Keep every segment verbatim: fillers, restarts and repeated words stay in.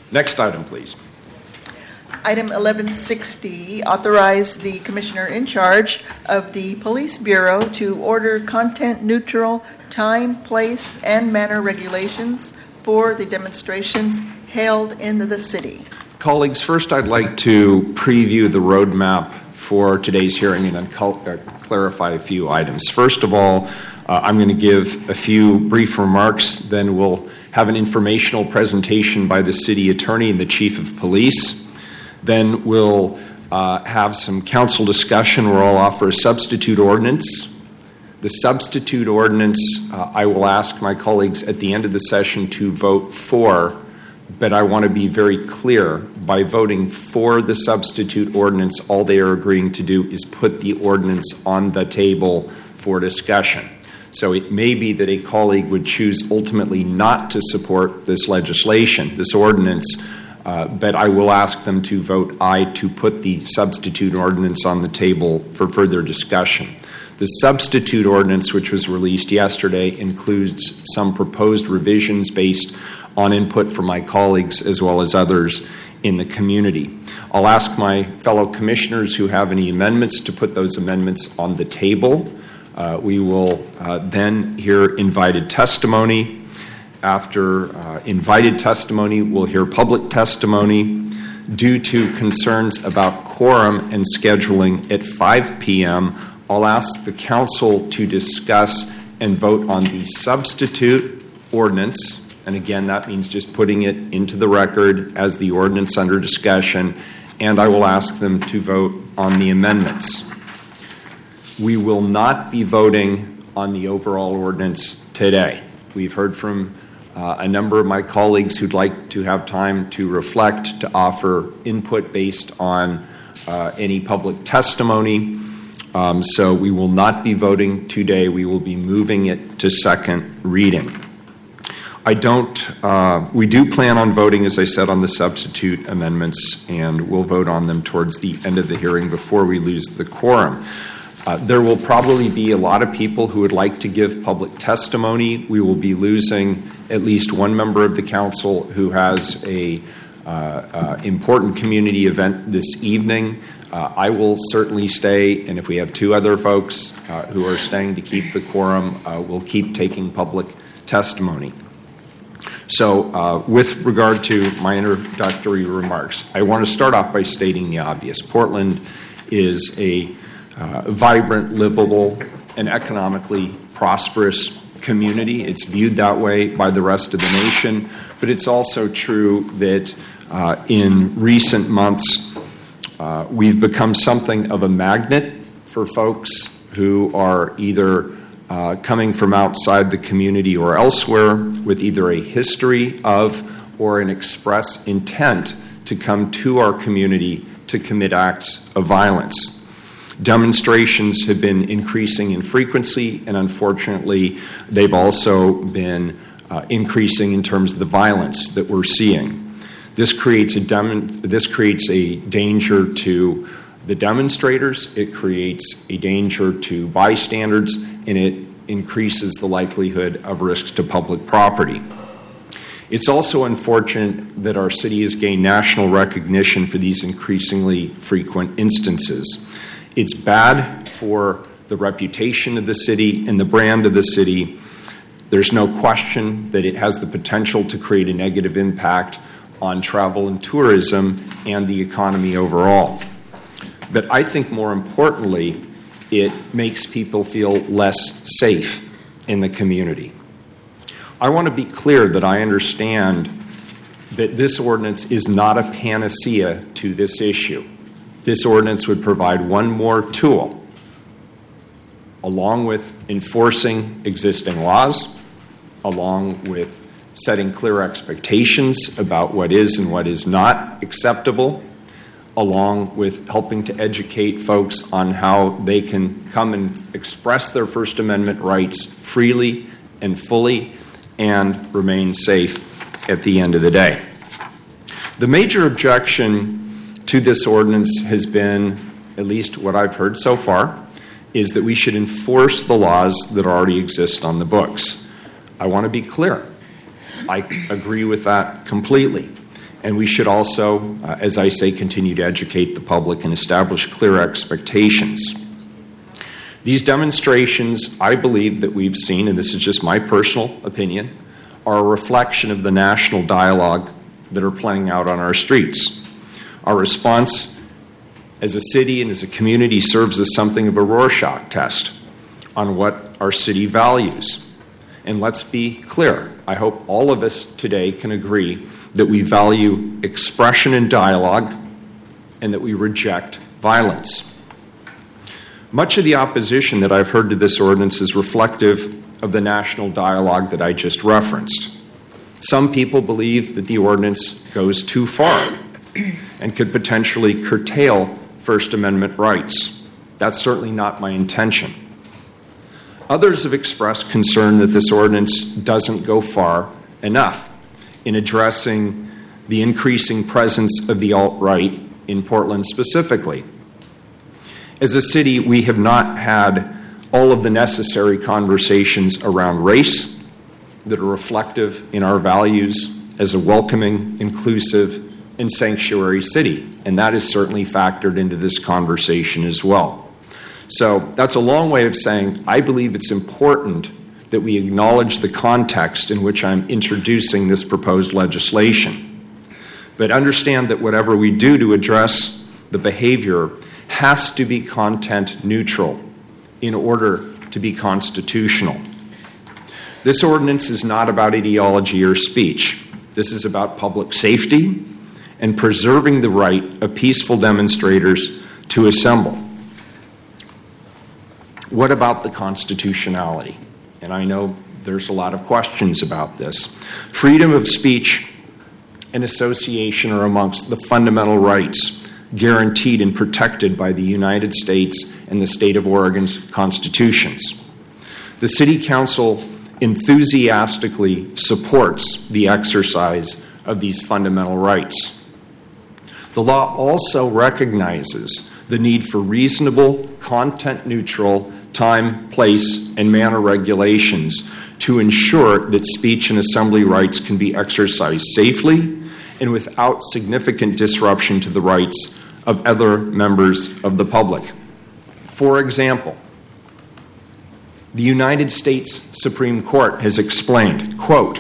Next item, please. Item eleven sixty, authorize the commissioner in charge of the Police Bureau to order content-neutral time, place, and manner regulations for the demonstrations held in the city. Colleagues, first I'd like to preview the roadmap for today's hearing and then cal- uh, clarify a few items. First of all, uh, I'm going to give a few brief remarks, then we'll have an informational presentation by the city attorney and the chief of police. Then we'll uh, have some council discussion where I'll offer a substitute ordinance. The substitute ordinance, uh, I will ask my colleagues at the end of the session to vote for, but I want to be very clear. By voting for the substitute ordinance, all they are agreeing to do is put the ordinance on the table for discussion. So it may be that a colleague would choose ultimately not to support this legislation, this ordinance, Uh, but I will ask them to vote aye to put the substitute ordinance on the table for further discussion. The substitute ordinance, which was released yesterday, includes some proposed revisions based on input from my colleagues as well as others in the community. I'll ask my fellow commissioners who have any amendments to put those amendments on the table. Uh, we will uh, then hear invited testimony. After uh, invited testimony, we'll hear public testimony. Due to concerns about quorum and scheduling at five p.m., I'll ask the council to discuss and vote on the substitute ordinance. And again, that means just putting it into the record as the ordinance under discussion. And I will ask them to vote on the amendments. We will not be voting on the overall ordinance today. We've heard from Uh, a number of my colleagues who'd like to have time to reflect, to offer input based on uh, any public testimony. Um, so we will not be voting today. We will be moving it to second reading. I don't, uh, we do plan on voting, as I said, on the substitute amendments, and we'll vote on them towards the end of the hearing before we lose the quorum. Uh, there will probably be a lot of people who would like to give public testimony. We will be losing at least one member of the council who has a uh, uh, important community event this evening. Uh, I will certainly stay, and if we have two other folks uh, who are staying to keep the quorum, uh, we'll keep taking public testimony. So uh, with regard to my introductory remarks, I want to start off by stating the obvious. Portland is a uh, vibrant, livable, and economically prosperous community. It's viewed that way by the rest of the nation, but it's also true that uh, in recent months uh, we've become something of a magnet for folks who are either uh, coming from outside the community or elsewhere with either a history of or an express intent to come to our community to commit acts of violence. Demonstrations have been increasing in frequency, and unfortunately, they've also been uh, increasing in terms of the violence that we're seeing. This creates a dem- this creates a danger to the demonstrators, it creates a danger to bystanders, and it increases the likelihood of risks to public property. It's also unfortunate that our city has gained national recognition for these increasingly frequent instances. It's bad for the reputation of the city and the brand of the city. There's no question that it has the potential to create a negative impact on travel and tourism and the economy overall. But I think more importantly, it makes people feel less safe in the community. I want to be clear that I understand that this ordinance is not a panacea to this issue. This ordinance would provide one more tool, along with enforcing existing laws, along with setting clear expectations about what is and what is not acceptable, along with helping to educate folks on how they can come and express their First Amendment rights freely and fully and remain safe at the end of the day. The major objection to this ordinance has been, at least what I've heard so far, is that we should enforce the laws that already exist on the books. I want to be clear. I agree with that completely. And we should also, uh, as I say, continue to educate the public and establish clear expectations. These demonstrations, I believe, that we've seen, and this is just my personal opinion, are a reflection of the national dialogue that are playing out on our streets. Our response as a city and as a community serves as something of a Rorschach test on what our city values. And let's be clear, I hope all of us today can agree that we value expression and dialogue and that we reject violence. Much of the opposition that I've heard to this ordinance is reflective of the national dialogue that I just referenced. Some people believe that the ordinance goes too far and could potentially curtail First Amendment rights. That's certainly not my intention. Others have expressed concern that this ordinance doesn't go far enough in addressing the increasing presence of the alt-right in Portland specifically. As a city, we have not had all of the necessary conversations around race that are reflective in our values as a welcoming, inclusive, and sanctuary city. And that is certainly factored into this conversation as well. So that's a long way of saying I believe it's important that we acknowledge the context in which I'm introducing this proposed legislation. But understand that whatever we do to address the behavior has to be content neutral in order to be constitutional. This ordinance is not about ideology or speech. This is about public safety and preserving the right of peaceful demonstrators to assemble. What about the constitutionality? And I know there's a lot of questions about this. Freedom of speech and association are amongst the fundamental rights guaranteed and protected by the United States and the state of Oregon's constitutions. The City Council enthusiastically supports the exercise of these fundamental rights. The law also recognizes the need for reasonable, content-neutral time, place, and manner regulations to ensure that speech and assembly rights can be exercised safely and without significant disruption to the rights of other members of the public. For example, the United States Supreme Court has explained, quote,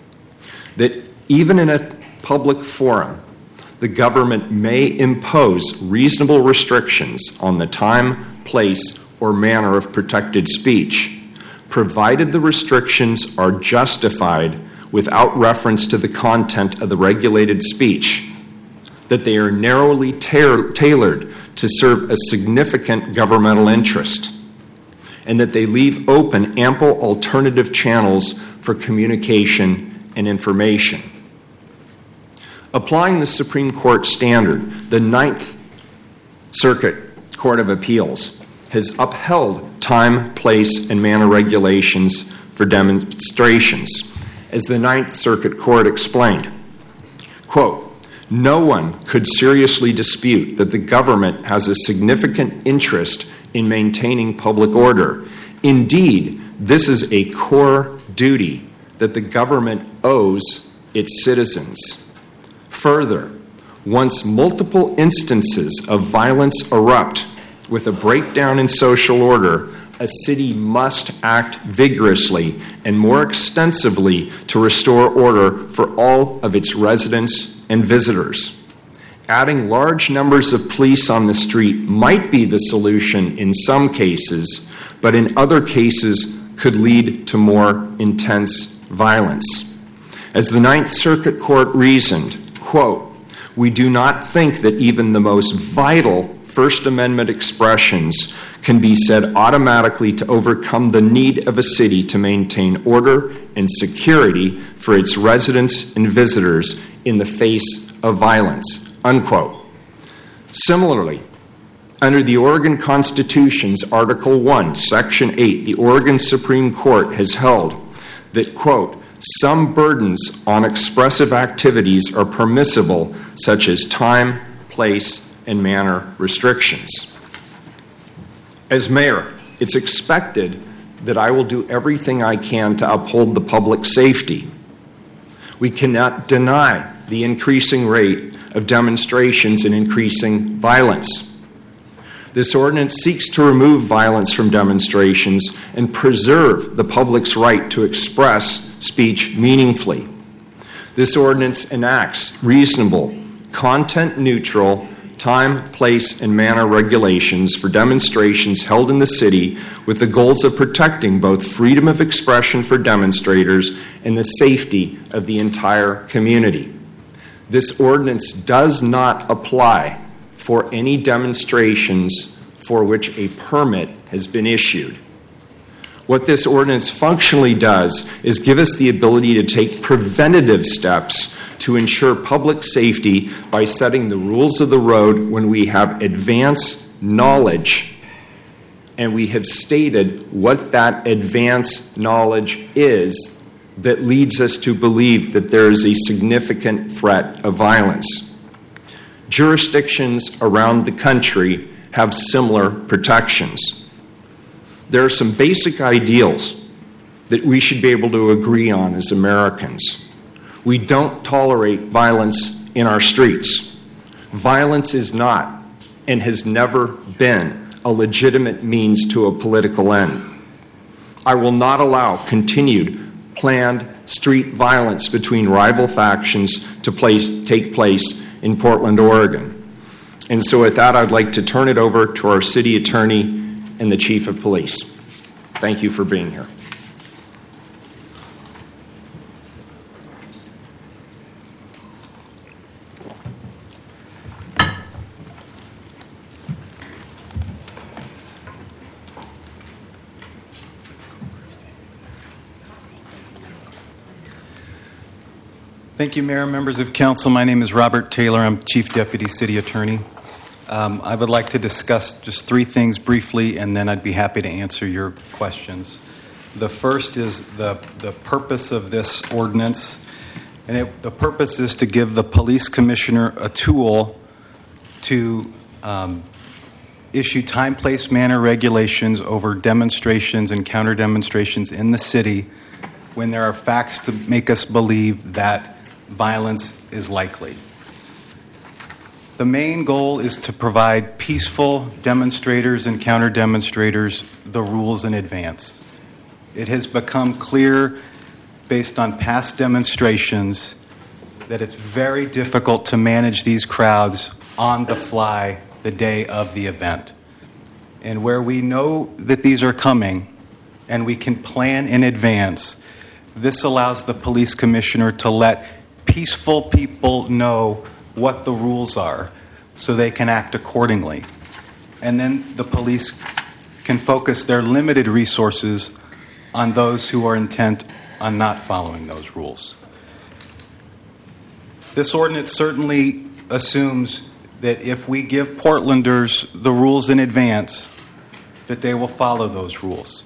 that even in a public forum, the government may impose reasonable restrictions on the time, place, or manner of protected speech, provided the restrictions are justified without reference to the content of the regulated speech, that they are narrowly ta- tailored to serve a significant governmental interest, and that they leave open ample alternative channels for communication and information. Applying the Supreme Court standard, the Ninth Circuit Court of Appeals has upheld time, place, and manner regulations for demonstrations. As the Ninth Circuit Court explained, quote, no one could seriously dispute that the government has a significant interest in maintaining public order. Indeed, this is a core duty that the government owes its citizens. Further, once multiple instances of violence erupt with a breakdown in social order, a city must act vigorously and more extensively to restore order for all of its residents and visitors. Adding large numbers of police on the street might be the solution in some cases, but in other cases could lead to more intense violence. As the Ninth Circuit Court reasoned, quote, we do not think that even the most vital First Amendment expressions can be said automatically to overcome the need of a city to maintain order and security for its residents and visitors in the face of violence, unquote. Similarly, under the Oregon Constitution's Article one, Section eight, the Oregon Supreme Court has held that, quote, some burdens on expressive activities are permissible, such as time, place, and manner restrictions. As mayor, it's expected that I will do everything I can to uphold the public safety. We cannot deny the increasing rate of demonstrations and increasing violence. This ordinance seeks to remove violence from demonstrations and preserve the public's right to express speech meaningfully. This ordinance enacts reasonable, content-neutral, time, place, and manner regulations for demonstrations held in the city with the goals of protecting both freedom of expression for demonstrators and the safety of the entire community. This ordinance does not apply for any demonstrations for which a permit has been issued. What this ordinance functionally does is give us the ability to take preventative steps to ensure public safety by setting the rules of the road when we have advance knowledge and we have stated what that advance knowledge is that leads us to believe that there is a significant threat of violence. Jurisdictions around the country have similar protections. There are some basic ideals that we should be able to agree on as Americans. We don't tolerate violence in our streets. Violence is not and has never been a legitimate means to a political end. I will not allow continued planned street violence between rival factions to place, take place in Portland, Oregon. And so with that, I'd like to turn it over to our city attorney and the chief of police. Thank you for being here. Thank you, Mayor, members of council. My name is Robert Taylor. I'm Chief Deputy City Attorney. Um, I would like to discuss just three things briefly, and then I'd be happy to answer your questions. The first is the, the purpose of this ordinance. And it, the purpose is to give the police commissioner a tool to um, issue time, place, manner regulations over demonstrations and counter demonstrations in the city when there are facts to make us believe that violence is likely. The main goal is to provide peaceful demonstrators and counter demonstrators the rules in advance. It has become clear, based on past demonstrations, that it's very difficult to manage these crowds on the fly the day of the event. And where we know that these are coming and we can plan in advance, this allows the police commissioner to let peaceful people know what the rules are so they can act accordingly. And then the police can focus their limited resources on those who are intent on not following those rules. This ordinance certainly assumes that if we give Portlanders the rules in advance, that they will follow those rules.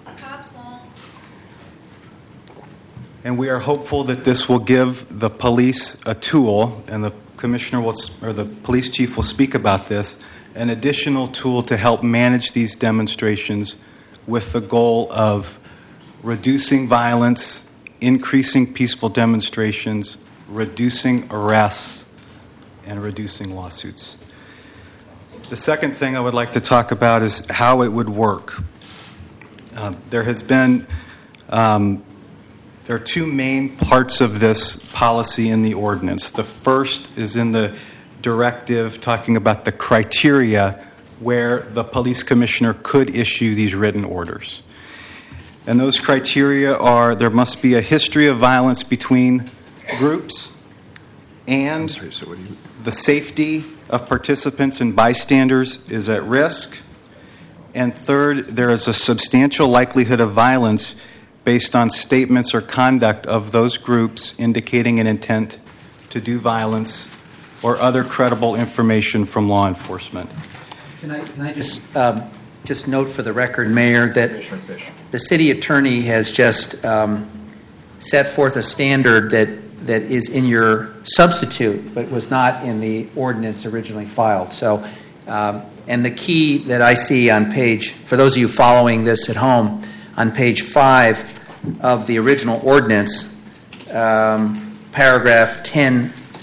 And we are hopeful that this will give the police a tool, and the commissioner will, or the police chief will speak about this, an additional tool to help manage these demonstrations with the goal of reducing violence, increasing peaceful demonstrations, reducing arrests, and reducing lawsuits. The second thing I would like to talk about is how it would work. Uh, there has been... Um, There are two main parts of this policy in the ordinance. The first is in the directive talking about the criteria where the police commissioner could issue these written orders. And those criteria are there must be a history of violence between groups, and the safety of participants and bystanders is at risk. And third, there is a substantial likelihood of violence based on statements or conduct of those groups indicating an intent to do violence or other credible information from law enforcement. Can I, can I just um, just note for the record, Mayor, that the city attorney has just um, set forth a standard that, that is in your substitute, but was not in the ordinance originally filed. So, um, and the key that I see on page, for those of you following this at home, on page five of the original ordinance, um, paragraph ten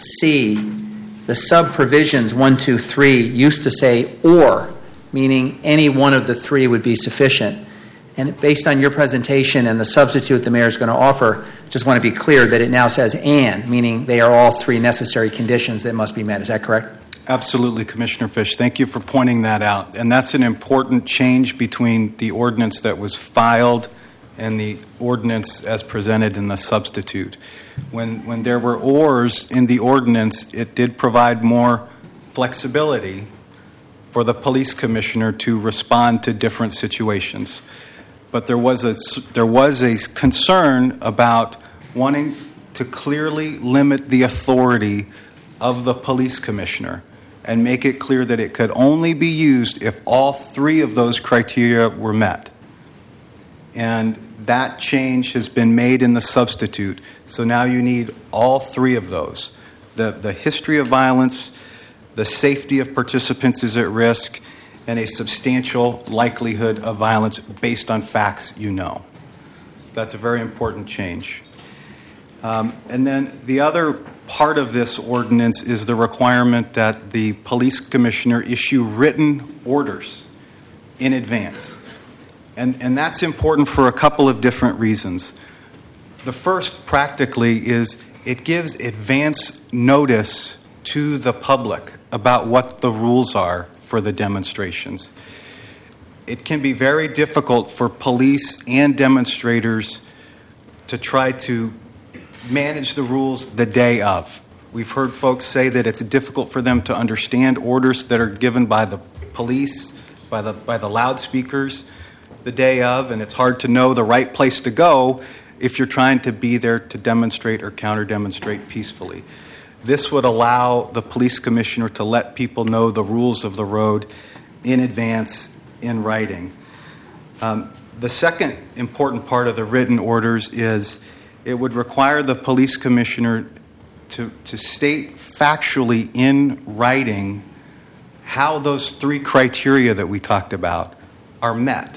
C, the sub-provisions one, two, three used to say or, meaning any one of the three would be sufficient. And based on your presentation and the substitute the mayor is going to offer, just want to be clear that it now says and, meaning they are all three necessary conditions that must be met. Is that correct? Absolutely, Commissioner Fish. Thank you for pointing that out. And that's an important change between the ordinance that was filed and the ordinance as presented in the substitute. When, when there were ors in the ordinance, it did provide more flexibility for the police commissioner to respond to different situations. But there was a, there was a concern about wanting to clearly limit the authority of the police commissioner and make it clear that it could only be used if all three of those criteria were met. And that change has been made in the substitute. So now you need all three of those. The, the history of violence, the safety of participants is at risk, and a substantial likelihood of violence based on facts you know. That's a very important change. Um, and then the other part of this ordinance is the requirement that the police commissioner issue written orders in advance. And, and that's important for a couple of different reasons. The first, practically, is it gives advance notice to the public about what the rules are for the demonstrations. It can be very difficult for police and demonstrators to try to manage the rules the day of. We've heard folks say that it's difficult for them to understand orders that are given by the police, by the by the loudspeakers the day of, and it's hard to know the right place to go if you're trying to be there to demonstrate or counter-demonstrate peacefully. This would allow the police commissioner to let people know the rules of the road in advance in writing. Um, the second important part of the written orders is it would require the police commissioner to, to state factually in writing how those three criteria that we talked about are met.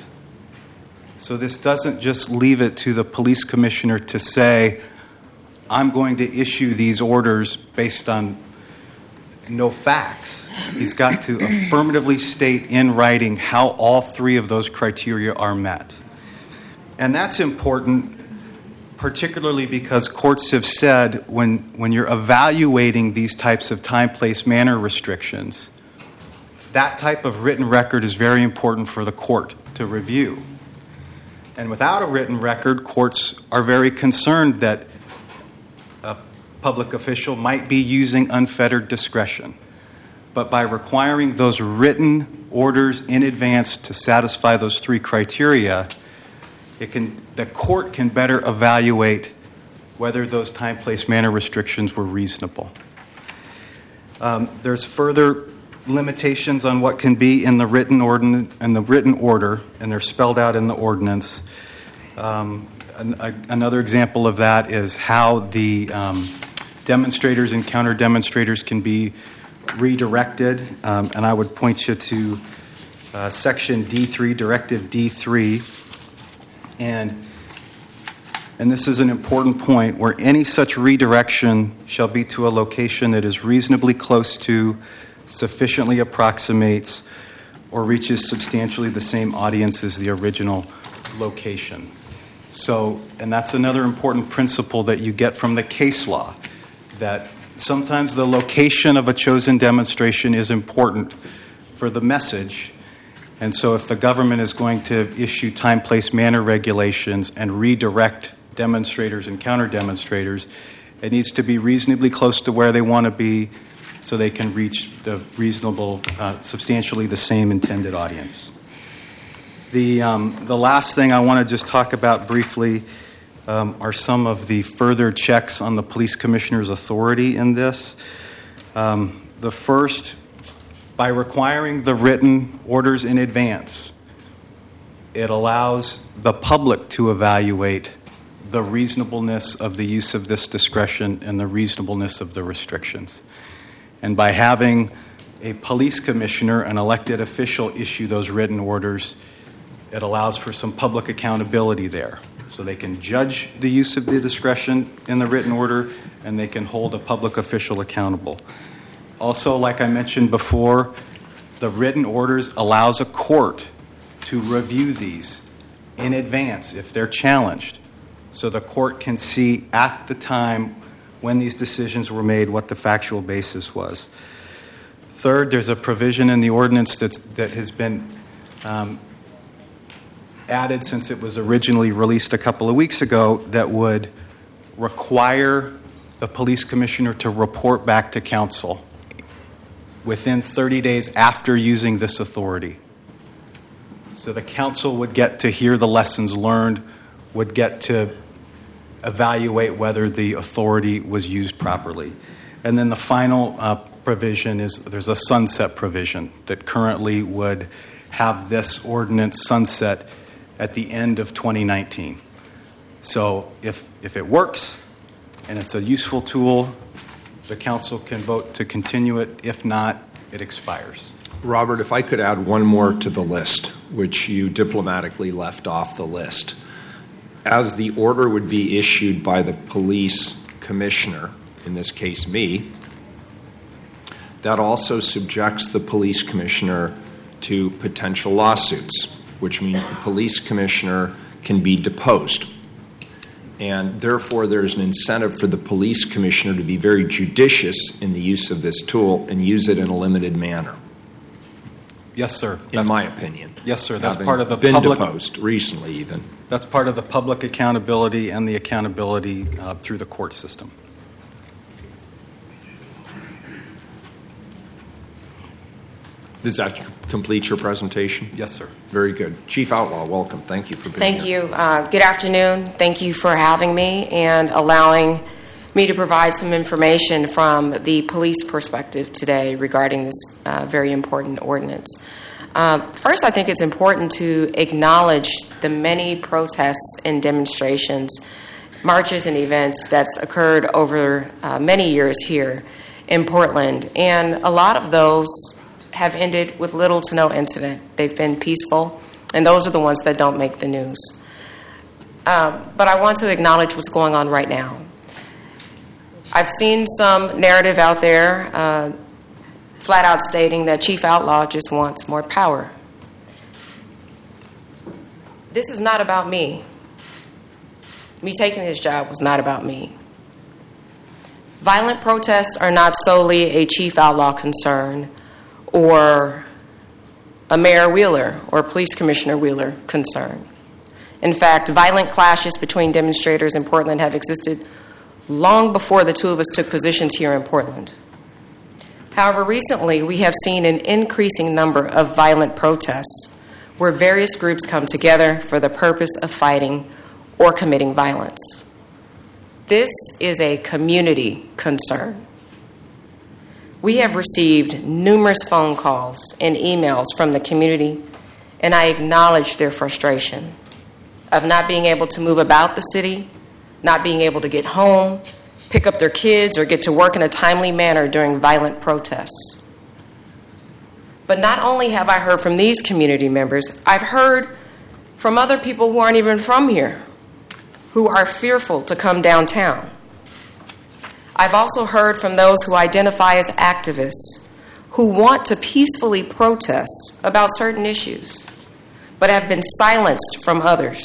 So this doesn't just leave it to the police commissioner to say, I'm going to issue these orders based on no facts. He's got to affirmatively state in writing how all three of those criteria are met. And that's important, particularly because courts have said when, when you're evaluating these types of time, place, manner restrictions, that type of written record is very important for the court to review. And without a written record, courts are very concerned that a public official might be using unfettered discretion. But by requiring those written orders in advance to satisfy those three criteria, it can, the court can better evaluate whether those time, place, manner restrictions were reasonable. Um, there's further limitations on what can be in the written ordinance and the written order, and they're spelled out in the ordinance. Um, an, a, another example of that is how the um, demonstrators and counter demonstrators can be redirected, um, and I would point you to uh, Section D three, Directive D three, and and this is an important point, where any such redirection shall be to a location that is reasonably close to, sufficiently approximates, or reaches substantially the same audience as the original location. So, and that's another important principle that you get from the case law, that sometimes the location of a chosen demonstration is important for the message. And so if the government is going to issue time, place, manner regulations and redirect demonstrators and counter-demonstrators, it needs to be reasonably close to where they want to be so they can reach the reasonable, uh, substantially the same intended audience. The, um, the last thing I want to just talk about briefly um, are some of the further checks on the police commissioner's authority in this. Um, the first, by requiring the written orders in advance, it allows the public to evaluate the reasonableness of the use of this discretion and the reasonableness of the restrictions. And by having a police commissioner, an elected official, issue those written orders, it allows for some public accountability there. So they can judge the use of the discretion in the written order, and they can hold a public official accountable. Also, like I mentioned before, the written orders allows a court to review these in advance if they're challenged. So the court can see at the time when these decisions were made what the factual basis was. Third, there's a provision in the ordinance that's, that has been um, added since it was originally released a couple of weeks ago that would require the police commissioner to report back to council within thirty days after using this authority. So the council would get to hear the lessons learned, would get to evaluate whether the authority was used properly. And then the final uh, provision is there's a sunset provision that currently would have this ordinance sunset at the end of twenty nineteen. So if if it works and it's a useful tool, the council can vote to continue it. If not, it expires. Robert, if I could add one more to the list, which you diplomatically left off the list. As the order would be issued by the police commissioner, in this case me, that also subjects the police commissioner to potential lawsuits, which means the police commissioner can be deposed. And therefore, there's an incentive for the police commissioner to be very judicious in the use of this tool and use it in a limited manner. Yes, sir. In That's, my opinion. Yes, sir. That's Having part of the been public. deposed recently, even. That's part of the public accountability and the accountability uh, through the court system. Does that complete your presentation? Yes, sir. Very good. Chief Outlaw, welcome. Thank you for being Thank here. you. Uh, good afternoon. Thank you for having me and allowing me to provide some information from the police perspective today regarding this uh, very important ordinance. Uh, first, I think it's important to acknowledge the many protests and demonstrations, marches and events that's occurred over uh, many years here in Portland. And a lot of those have ended with little to no incident. They've been peaceful, and those are the ones that don't make the news. Uh, but I want to acknowledge what's going on right now. I've seen some narrative out there uh, flat out stating that Chief Outlaw just wants more power. This is not about me. Me taking this job was not about me. Violent protests are not solely a Chief Outlaw concern or a Mayor Wheeler or Police Commissioner Wheeler concern. In fact, violent clashes between demonstrators in Portland have existed long before the two of us took positions here in Portland. However, recently we have seen an increasing number of violent protests where various groups come together for the purpose of fighting or committing violence. This is a community concern. We have received numerous phone calls and emails from the community, and I acknowledge their frustration of not being able to move about the city, not being able to get home, pick up their kids, or get to work in a timely manner during violent protests. But not only have I heard from these community members, I've heard from other people who aren't even from here, who are fearful to come downtown. I've also heard from those who identify as activists who want to peacefully protest about certain issues, but have been silenced from others.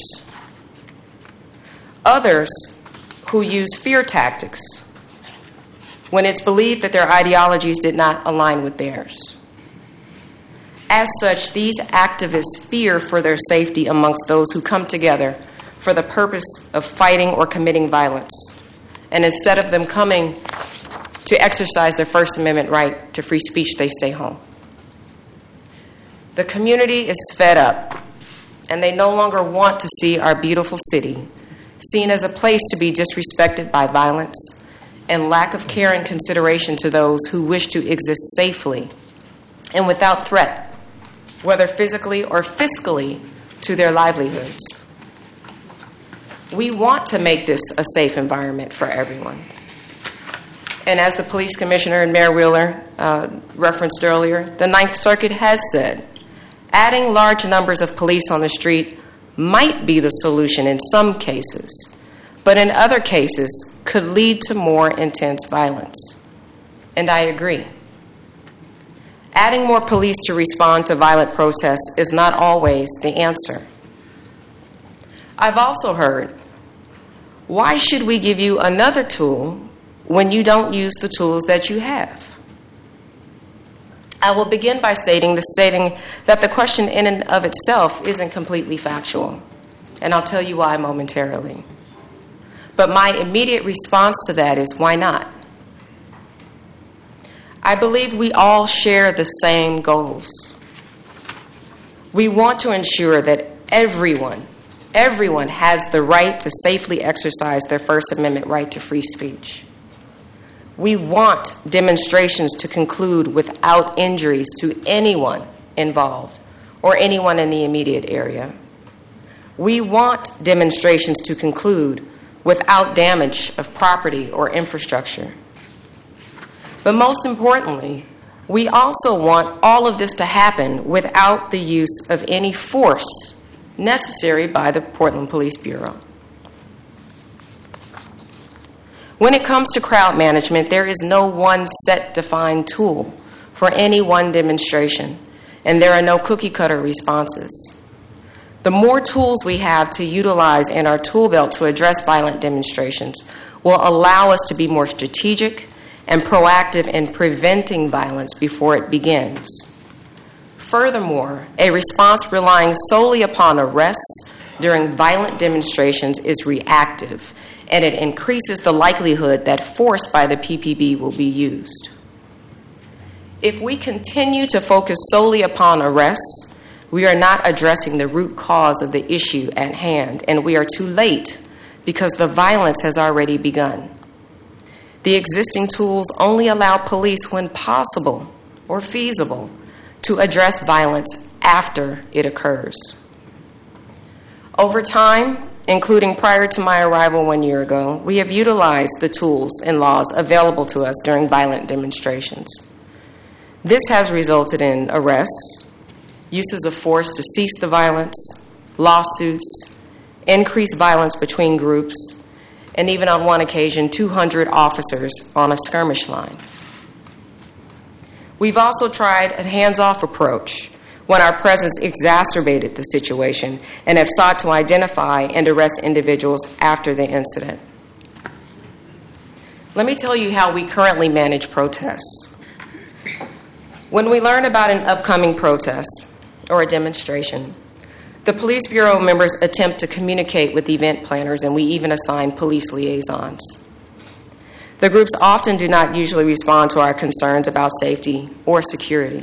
Others who use fear tactics when it's believed that their ideologies did not align with theirs. As such, these activists fear for their safety amongst those who come together for the purpose of fighting or committing violence. And instead of them coming to exercise their First Amendment right to free speech, they stay home. The community is fed up, and they no longer want to see our beautiful city seen as a place to be disrespected by violence and lack of care and consideration to those who wish to exist safely and without threat, whether physically or fiscally, to their livelihoods. We want to make this a safe environment for everyone. And as the police commissioner and Mayor Wheeler uh, referenced earlier, the Ninth Circuit has said, adding large numbers of police on the street might be the solution in some cases, but in other cases could lead to more intense violence. And I agree. Adding more police to respond to violent protests is not always the answer. I've also heard, why should we give you another tool when you don't use the tools that you have? I will begin by stating, the stating that the question in and of itself isn't completely factual, and I'll tell you why momentarily. But my immediate response to that is, why not? I believe we all share the same goals. We want to ensure that everyone, everyone has the right to safely exercise their First Amendment right to free speech. We want demonstrations to conclude without injuries to anyone involved or anyone in the immediate area. We want demonstrations to conclude without damage of property or infrastructure. But most importantly, we also want all of this to happen without the use of any force necessary by the Portland Police Bureau. When it comes to crowd management, there is no one set defined tool for any one demonstration, and there are no cookie-cutter responses. The more tools we have to utilize in our tool belt to address violent demonstrations will allow us to be more strategic and proactive in preventing violence before it begins. Furthermore, a response relying solely upon arrests during violent demonstrations is reactive, and it increases the likelihood that force by the P P B will be used. If we continue to focus solely upon arrests, we are not addressing the root cause of the issue at hand, and we are too late because the violence has already begun. The existing tools only allow police, when possible or feasible, to address violence after it occurs. Over time, including prior to my arrival one year ago, we have utilized the tools and laws available to us during violent demonstrations. This has resulted in arrests, uses of force to cease the violence, lawsuits, increased violence between groups, and even on one occasion, two hundred officers on a skirmish line. We've also tried a hands-off approach when our presence exacerbated the situation and have sought to identify and arrest individuals after the incident. Let me tell you how we currently manage protests. When we learn about an upcoming protest or a demonstration, the Police Bureau members attempt to communicate with event planners, and we even assign police liaisons. The groups often do not usually respond to our concerns about safety or security.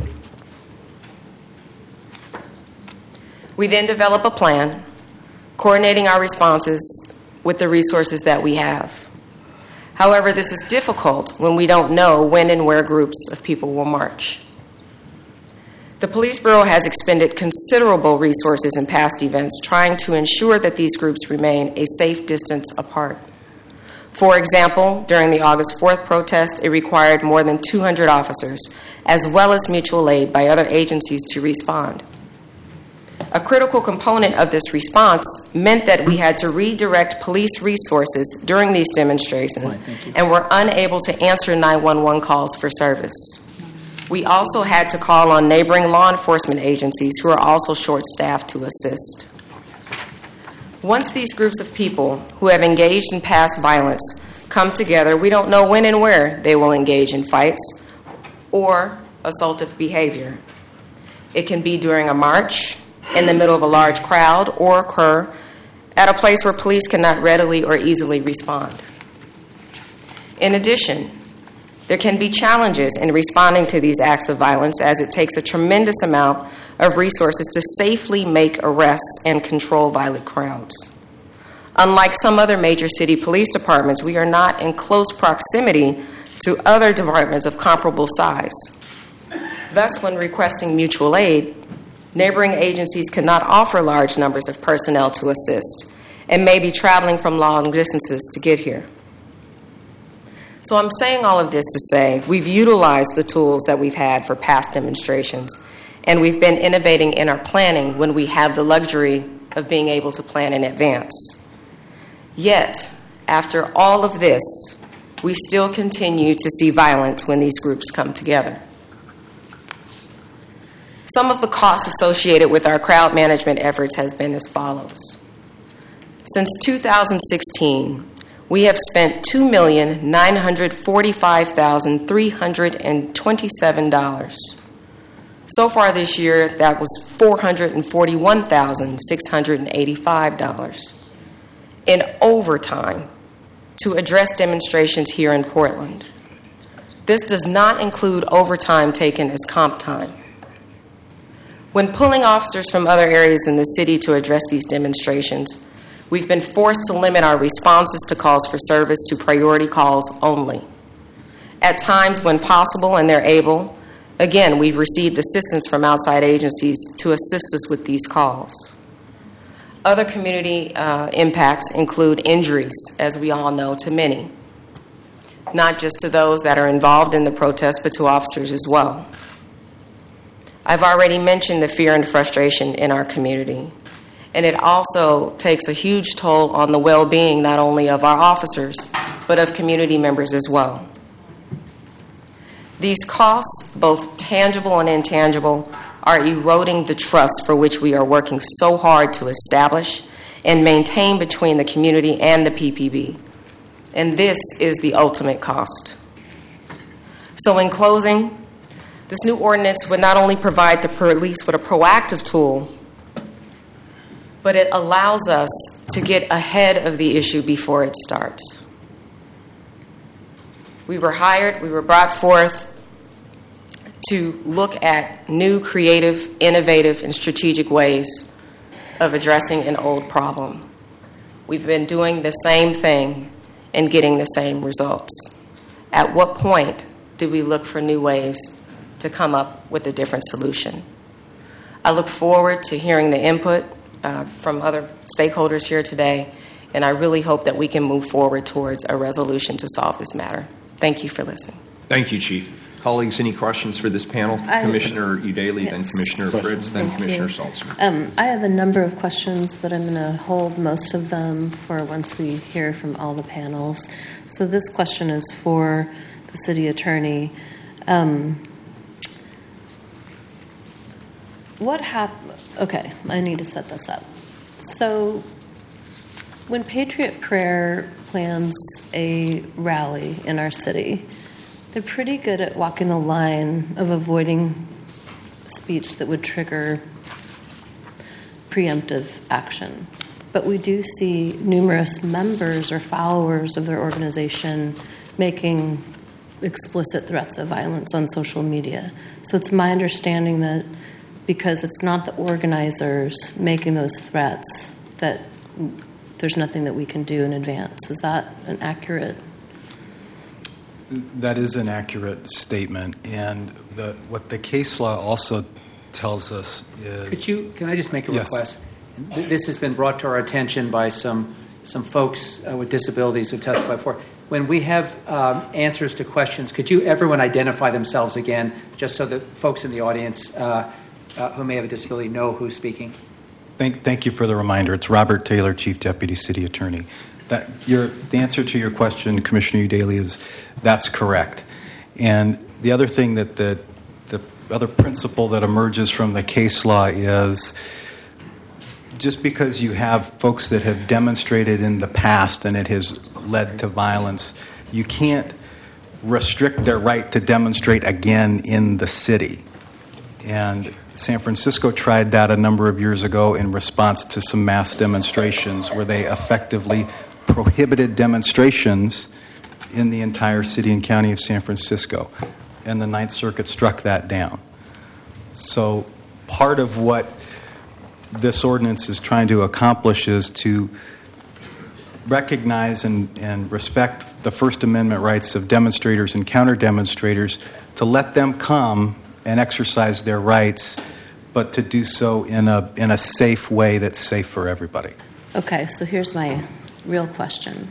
We then develop a plan, coordinating our responses with the resources that we have. However, this is difficult when we don't know when and where groups of people will march. The Police Bureau has expended considerable resources in past events trying to ensure that these groups remain a safe distance apart. For example, during the August fourth protest, it required more than two hundred officers, as well as mutual aid by other agencies to respond. A critical component of this response meant that we had to redirect police resources during these demonstrations and were unable to answer nine one one calls for service. We also had to call on neighboring law enforcement agencies who are also short-staffed to assist. Once these groups of people who have engaged in past violence come together, we don't know when and where they will engage in fights or assaultive behavior. It can be during a march, in the middle of a large crowd, or occur at a place where police cannot readily or easily respond. In addition, there can be challenges in responding to these acts of violence, as it takes a tremendous amount of resources to safely make arrests and control violent crowds. Unlike some other major city police departments, we are not in close proximity to other departments of comparable size. Thus, when requesting mutual aid, neighboring agencies cannot offer large numbers of personnel to assist and may be traveling from long distances to get here. So I'm saying all of this to say we've utilized the tools that we've had for past demonstrations, and we've been innovating in our planning when we have the luxury of being able to plan in advance. Yet, after all of this, we still continue to see violence when these groups come together. Some of the costs associated with our crowd management efforts has been as follows. Since two thousand sixteen, we have spent two million nine hundred forty-five thousand three hundred twenty-seven dollars. So far this year, that was four hundred forty-one thousand six hundred eighty-five dollars in overtime to address demonstrations here in Portland. This does not include overtime taken as comp time. When pulling officers from other areas in the city to address these demonstrations, we've been forced to limit our responses to calls for service to priority calls only. At times when possible and they're able, again, we've received assistance from outside agencies to assist us with these calls. Other community uh, impacts include injuries, as we all know, to many, not just to those that are involved in the protest, but to officers as well. I've already mentioned the fear and frustration in our community, and it also takes a huge toll on the well-being not only of our officers, but of community members as well. These costs, both tangible and intangible, are eroding the trust for which we are working so hard to establish and maintain between the community and the P P B. And this is the ultimate cost. So in closing, this new ordinance would not only provide the police with a proactive tool, but it allows us to get ahead of the issue before it starts. We were hired, we were brought forth to look at new, creative, innovative, and strategic ways of addressing an old problem. We've been doing the same thing and getting the same results. At what point do we look for new ways to come up with a different solution? I look forward to hearing the input uh, from other stakeholders here today, and I really hope that we can move forward towards a resolution to solve this matter. Thank you for listening. Thank you, Chief. Colleagues, any questions for this panel? I, Commissioner Udaly, yes. then Commissioner Fritz, then Thank Commissioner you. Saltzman. Um, I have a number of questions, but I'm going to hold most of them for once we hear from all the panels. So this question is for the city attorney. Um, what happened? Okay, I need to set this up. So when Patriot Prayer plans a rally in our city, they're pretty good at walking the line of avoiding speech that would trigger preemptive action. But we do see numerous members or followers of their organization making explicit threats of violence on social media. So it's my understanding that because it's not the organizers making those threats, that there's nothing that we can do in advance. Is that an accurate? That is an accurate statement, and the, what the case law also tells us is... Could you, can I just make a Yes. request? This has been brought to our attention by some, some folks uh, with disabilities who've testified before. When we have um, answers to questions, could you, everyone identify themselves again, just so that folks in the audience uh, uh, who may have a disability know who's speaking? Thank, thank you for the reminder. It's Robert Taylor, Chief Deputy City Attorney. That your the answer to your question, Commissioner Udaly, is that's correct. And the other thing that the the other principle that emerges from the case law is just because you have folks that have demonstrated in the past and it has led to violence, you can't restrict their right to demonstrate again in the city. And San Francisco tried that a number of years ago in response to some mass demonstrations where they effectively prohibited demonstrations in the entire city and county of San Francisco. And the Ninth Circuit struck that down. So part of what this ordinance is trying to accomplish is to recognize and, and respect the First Amendment rights of demonstrators and counter-demonstrators, to let them come and exercise their rights, but to do so in a in a safe way that's safe for everybody. Okay, so here's my real question.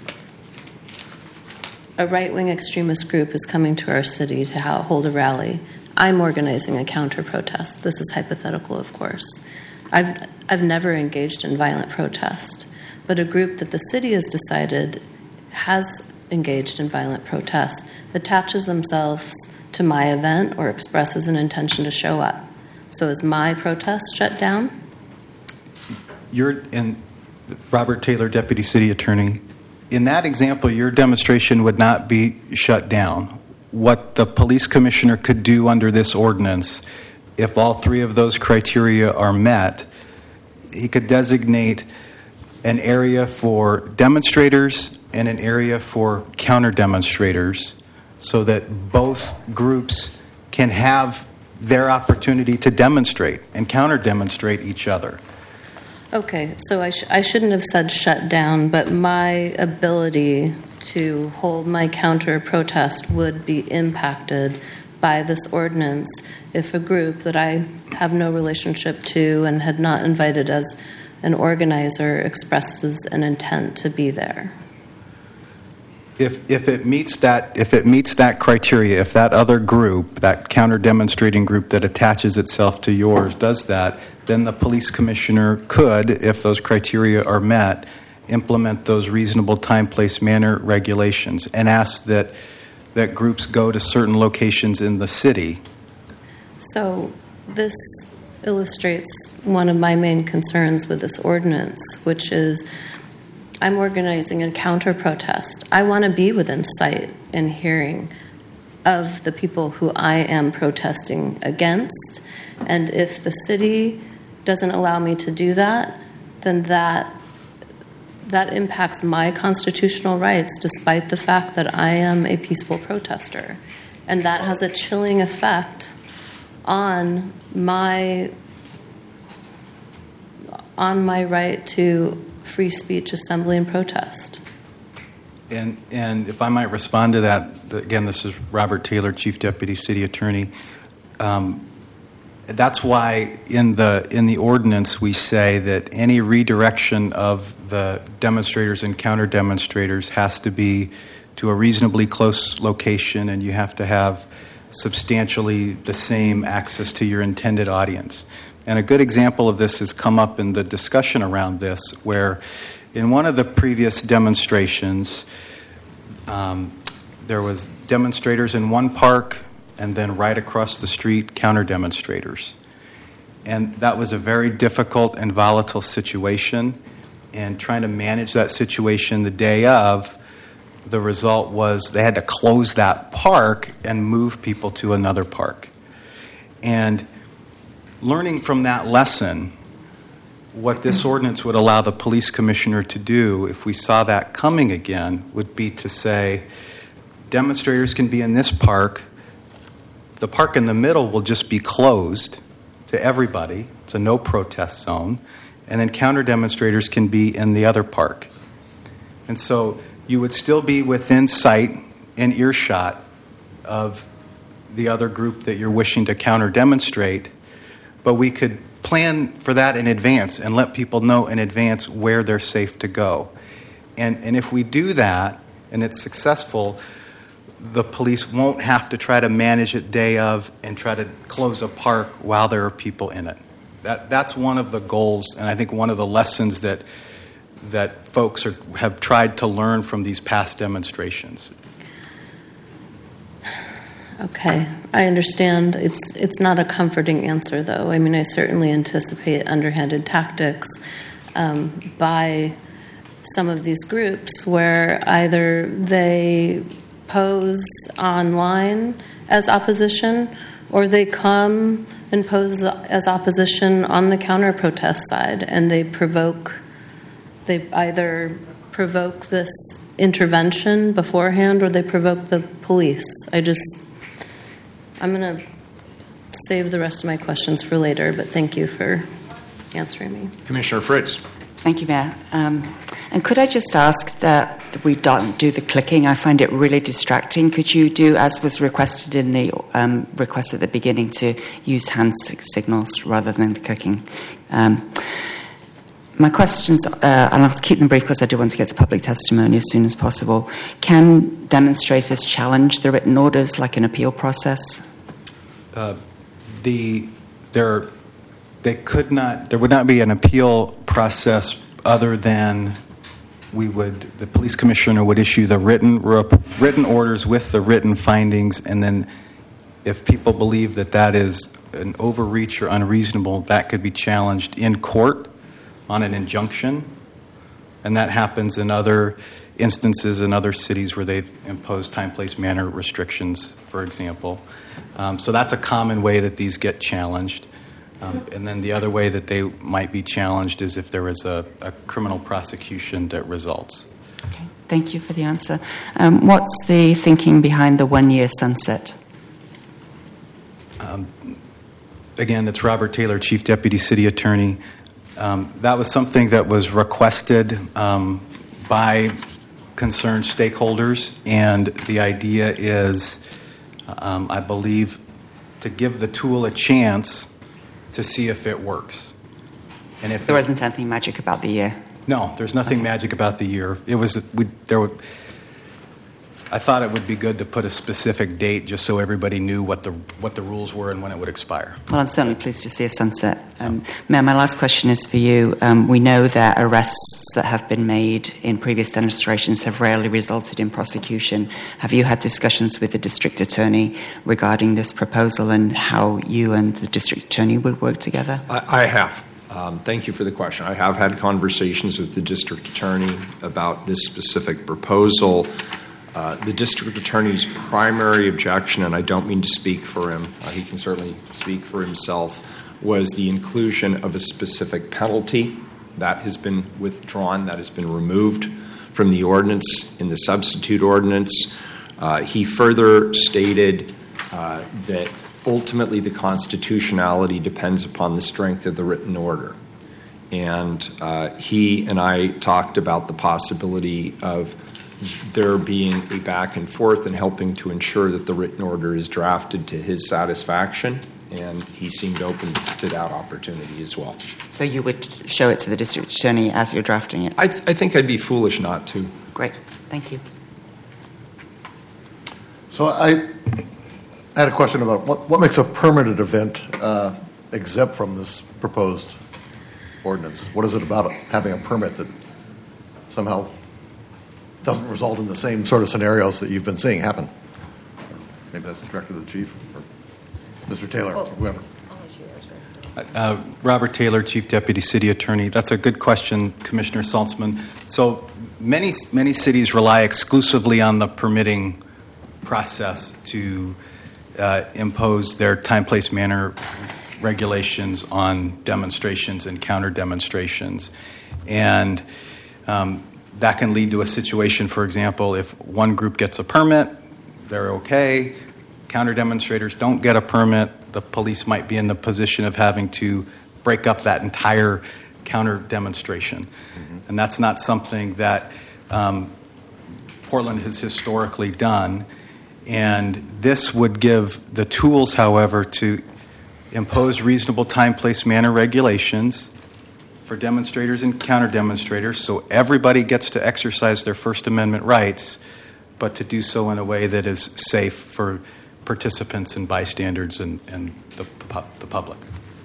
A right-wing extremist group is coming to our city to hold a rally. I'm organizing a counter-protest. This is hypothetical, of course. I've, I've never engaged in violent protest, but a group that the city has decided has engaged in violent protest attaches themselves to my event or expresses an intention to show up. So is my protest shut down? You're, and Robert Taylor, Deputy City Attorney, in that example, your demonstration would not be shut down. What the police commissioner could do under this ordinance, if all three of those criteria are met, he could designate an area for demonstrators and an area for counter-demonstrators so that both groups can have their opportunity to demonstrate and counter-demonstrate each other. Okay, so I, sh- I shouldn't have said shut down, but my ability to hold my counter-protest would be impacted by this ordinance if a group that I have no relationship to and had not invited as an organizer expresses an intent to be there. If if it meets that if it meets that criteria, if that other group, that counter-demonstrating group that attaches itself to yours does that, then the police commissioner could, if those criteria are met, implement those reasonable time, place, manner regulations and ask that that groups go to certain locations in the city. So this illustrates one of my main concerns with this ordinance, which is I'm organizing a counter-protest. I want to be within sight and hearing of the people who I am protesting against. And if the city doesn't allow me to do that, then that that impacts my constitutional rights, despite the fact that I am a peaceful protester. And that has a chilling effect on my on my right to free speech, assembly, and protest. And and if I might respond to that, again, this is Robert Taylor, Chief Deputy City Attorney. Um, that's why in the in the ordinance we say that any redirection of the demonstrators and counter demonstrators has to be to a reasonably close location, and you have to have substantially the same access to your intended audience. And a good example of this has come up in the discussion around this, where in one of the previous demonstrations, um, there was demonstrators in one park, and then right across the street, counter-demonstrators. And that was a very difficult and volatile situation, and trying to manage that situation the day of, the result was they had to close that park and move people to another park. And learning from that lesson, what this ordinance would allow the police commissioner to do if we saw that coming again would be to say, demonstrators can be in this park. The park in the middle will just be closed to everybody. It's a no protest zone. And then counter demonstrators can be in the other park. And so you would still be within sight and earshot of the other group that you're wishing to counter demonstrate, but we could plan for that in advance and let people know in advance where they're safe to go. And and if we do that and it's successful, the police won't have to try to manage it day of and try to close a park while there are people in it. That that's one of the goals, and I think one of the lessons that that folks are, have tried to learn from these past demonstrations. Okay, I understand. It's it's not a comforting answer, though. I mean, I certainly anticipate underhanded tactics um, by some of these groups where either they pose online as opposition or they come and pose as opposition on the counter-protest side, and they provoke, they either provoke this intervention beforehand or they provoke the police. I just... I'm going to save the rest of my questions for later, but thank you for answering me. Commissioner Fritz. Thank you, Mayor. Um, and could I just ask that we don't do the clicking? I find it really distracting. Could you do, as was requested in the um, request at the beginning, to use hand signals rather than the clicking? Um, my questions, uh, I'll have to keep them brief because I do want to get to public testimony as soon as possible. Can demonstrators challenge the written orders like an appeal process? Uh, the there are they could not, there would not be an appeal process other than we would, the police commissioner would issue the written, written orders with the written findings, and then if people believe that that is an overreach or unreasonable, that could be challenged in court on an injunction. And that happens in other instances in other cities where they've imposed time, place, manner restrictions, for example. Um, so that's a common way that these get challenged. Um, and then the other way that they might be challenged is if there is a, a criminal prosecution that results. Okay, thank you for the answer. Um, what's the thinking behind the one-year sunset? Um, again, it's Robert Taylor, Chief Deputy City Attorney. Um, that was something that was requested um, by concerned stakeholders, and the idea is, um, I believe, to give the tool a chance to see if it works. And if there wasn't anything magic about the year. No, there's nothing okay. magic about the year. It was we, there. Were, I thought it would be good to put a specific date just so everybody knew what the what the rules were and when it would expire. Well, I'm certainly pleased to see a sunset. Um, Mayor, my last question is for you. Um, we know that arrests that have been made in previous demonstrations have rarely resulted in prosecution. Have you had discussions with the district attorney regarding this proposal and how you and the district attorney would work together? I, I have. Um, thank you for the question. I have had conversations with the district attorney about this specific proposal. Uh, the district attorney's primary objection, and I don't mean to speak for him, uh, he can certainly speak for himself, was the inclusion of a specific penalty. That has been withdrawn, that has been removed from the ordinance in the substitute ordinance. Uh, he further stated uh, that ultimately the constitutionality depends upon the strength of the written order. And uh, he and I talked about the possibility of there being a back and forth and helping to ensure that the written order is drafted to his satisfaction, and he seemed open to that opportunity as well. So you would show it to the district attorney as you're drafting it? I, th- I think I'd be foolish not to. Great. Thank you. So I had a question about what, what makes a permitted event uh, exempt from this proposed ordinance? What is it about having a permit that somehow doesn't result in the same sort of scenarios that you've been seeing happen? Maybe that's directed to the chief or Mister Taylor, well, whoever. Uh, Robert Taylor, Chief Deputy City Attorney. That's a good question, Commissioner Saltzman. So many many cities rely exclusively on the permitting process to uh, impose their time, place, manner regulations on demonstrations and counter demonstrations, and um, that can lead to a situation, for example, if one group gets a permit, they're okay. Counter demonstrators don't get a permit, the police might be in the position of having to break up that entire counter demonstration. Mm-hmm. And that's not something that um, Portland has historically done. And this would give the tools, however, to impose reasonable time, place, manner regulations for demonstrators and counter-demonstrators, so everybody gets to exercise their First Amendment rights, but to do so in a way that is safe for participants and bystanders and, and the, the public.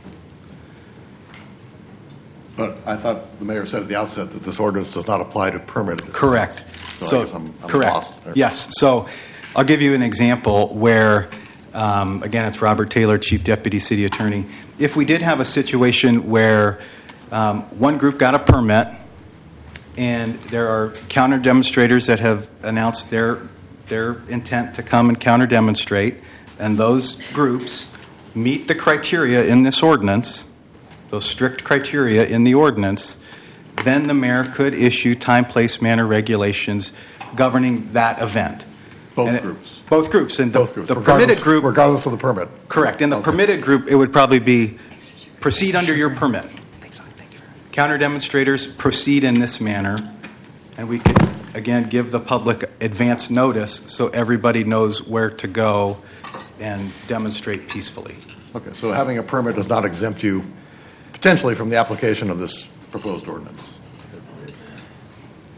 But I thought the mayor said at the outset that this ordinance does not apply to permitted. Correct. So, so I guess I'm, I'm correct. lost there. Yes. So I'll give you an example where, um, again, it's Robert Taylor, Chief Deputy City Attorney. If we did have a situation where Um, one group got a permit, and there are counter demonstrators that have announced their their intent to come and counter demonstrate, and those groups meet the criteria in this ordinance, those strict criteria in the ordinance, then the mayor could issue time, place, manner regulations governing that event. Both and groups. It, both groups. And the, both groups. the permitted group, regardless of the permit. Correct. In the okay. permitted group, it would probably be proceed under your permit. Counter demonstrators proceed in this manner, and we could, again, give the public advance notice so everybody knows where to go and demonstrate peacefully. Okay, so having a permit does not exempt you potentially from the application of this proposed ordinance.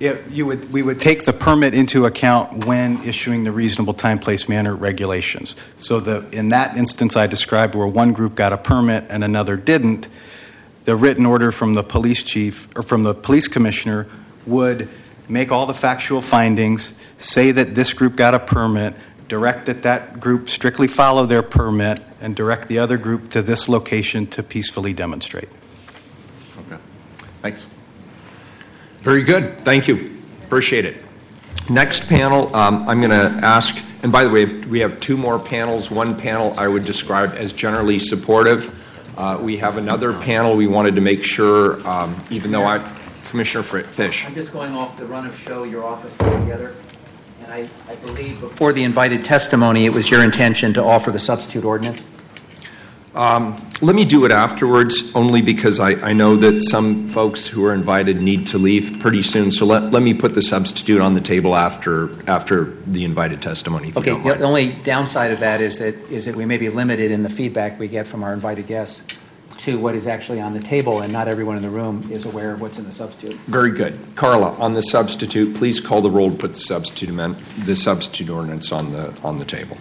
Yeah, you would, we would take the permit into account when issuing the reasonable time, place, manner regulations. So the, in that instance I described where one group got a permit and another didn't, the written order from the police chief or from the police commissioner would make all the factual findings, say that this group got a permit, direct that that group strictly follow their permit, and direct the other group to this location to peacefully demonstrate. Okay. Thanks. Very good. Thank you. Appreciate it. Next panel, um, I'm going to ask, and by the way, we have two more panels. One panel I would describe as generally supportive. Uh, we have another panel we wanted to make sure, um, even though I, Commissioner Fish. I'm just going off the run of show your office put together. And I, I believe before the invited testimony, it was your intention to offer the substitute ordinance. Um, let me do it afterwards, only because I, I know that some folks who are invited need to leave pretty soon. So let, let me put the substitute on the table after after the invited testimony. If Okay. You don't The mind. only downside of that is that is that we may be limited in the feedback we get from our invited guests to what is actually on the table, and not everyone in the room is aware of what's in the substitute. Very good. Carla, on the substitute, please call the roll to put the substitute amendment, the substitute ordinance on the on the table.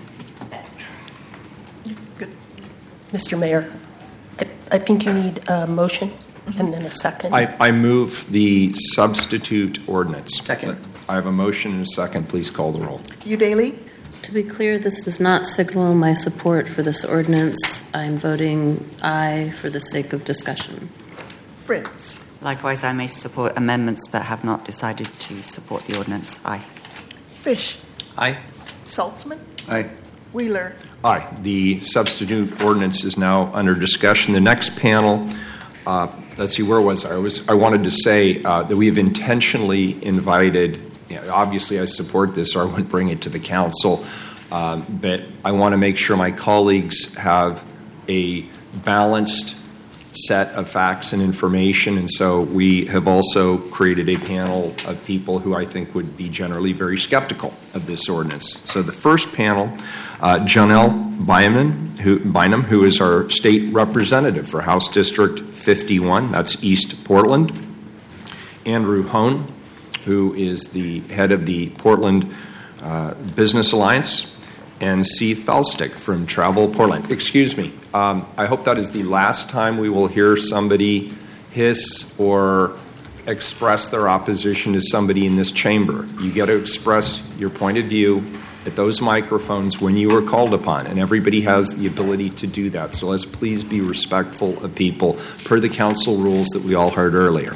Mister Mayor, I, I think you need a motion and then a second. I, I move the substitute ordinance. Second. I have a motion and a second. Please call the roll. Udaly? To be clear, this does not signal my support for this ordinance. I'm voting aye for the sake of discussion. Fritz? Likewise, I may support amendments but have not decided to support the ordinance. Aye. Fish? Aye. Saltzman? Aye. Wheeler? Aye. The substitute ordinance is now under discussion. The next panel, uh, let's see, where was I? I, was, I wanted to say uh, that we have intentionally invited, you know, obviously I support this or I wouldn't bring it to the council, um, but I want to make sure my colleagues have a balanced set of facts and information, and so we have also created a panel of people who I think would be generally very skeptical of this ordinance. So the first panel, uh, Janelle Bynum, who, Bynum, who is our state representative for House District fifty-one, that's East Portland. Andrew Hone, who is the head of the Portland uh, Business Alliance, and C. Felstick from Travel Portland. Excuse me. Um, I hope that is the last time we will hear somebody hiss or express their opposition to somebody in this chamber. You get to express your point of view at those microphones when you are called upon, and everybody has the ability to do that. So let's please be respectful of people per the council rules that we all heard earlier.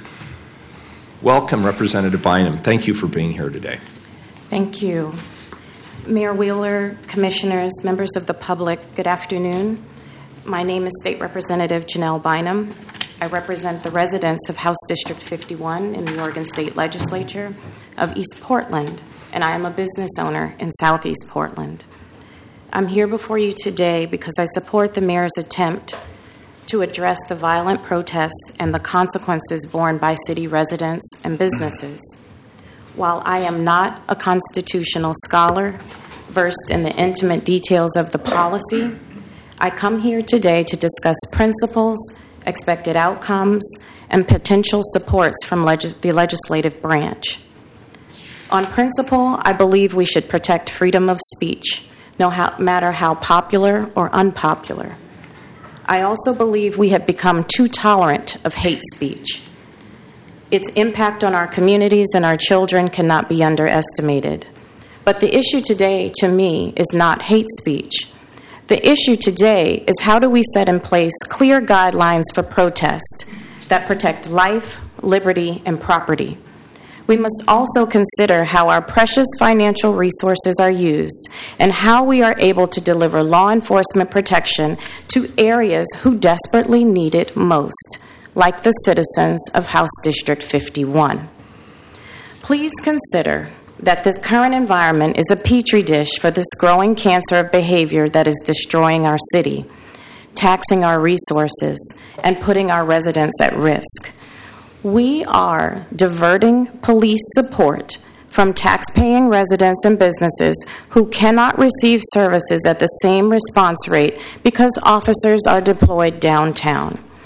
Welcome, Representative Bynum. Thank you for being here today. Thank you. Mayor Wheeler, commissioners, members of the public, good afternoon. My name is State Representative Janelle Bynum. I represent the residents of House District fifty-one in the Oregon State Legislature of East Portland, and I am a business owner in Southeast Portland. I'm here before you today because I support the mayor's attempt to address the violent protests and the consequences borne by city residents and businesses. While I am not a constitutional scholar versed in the intimate details of the policy, I come here today to discuss principles, expected outcomes, and potential supports from legis- the legislative branch. On principle, I believe we should protect freedom of speech, no how, matter how popular or unpopular. I also believe we have become too tolerant of hate speech. Its impact on our communities and our children cannot be underestimated. But the issue today, to me, is not hate speech. The issue today is how do we set in place clear guidelines for protest that protect life, liberty, and property. We must also consider how our precious financial resources are used and how we are able to deliver law enforcement protection to areas who desperately need it most, like the citizens of House District fifty-one. Please consider that this current environment is a petri dish for this growing cancer of behavior that is destroying our city, taxing our resources, and putting our residents at risk. We are diverting police support from tax-paying residents and businesses who cannot receive services at the same response rate because officers are deployed downtown.